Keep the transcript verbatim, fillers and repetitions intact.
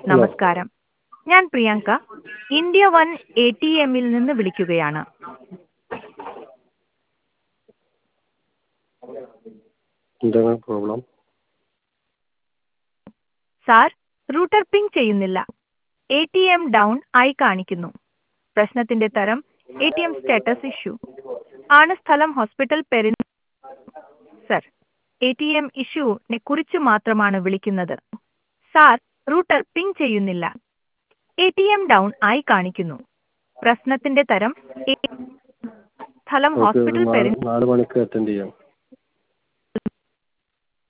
Hello. നമസ്കാരം. ഞാൻ Priyanka, India one A T എമ്മിൽ നിന്ന് വിളിക്കുകയാണ്. എന്താണ് പ്രോബ്ലം? സാർ, റൂട്ടർ പിങ് ചെയ്യുന്നില്ല. എ ടി എം ഡൗൺ ആയി കാണിക്കുന്നു. പ്രശ്നത്തിന്റെ തരം A T M status issue ആണ്. സ്ഥലം ഹോസ്പിറ്റൽ പെരിൻ. സർ, എ ടി എം ഇഷ്യൂനെ കുറിച്ച് മാത്രമാണ് വിളിക്കുന്നത്. സാർ, റൂട്ടർ പിങ് ചെയ്യുന്നില്ല. എ ടി എം ഡൗൺ ആയി കാണിക്കുന്നു. പ്രശ്നത്തിന്റെ തരം എ- സ്ഥലം ഓക്കെ, ഒരു ഹോസ്പിറ്റൽ നാല് പെരിൻ. നാല് മണിക്ക് അറ്റൻഡ് ചെയ്യാം.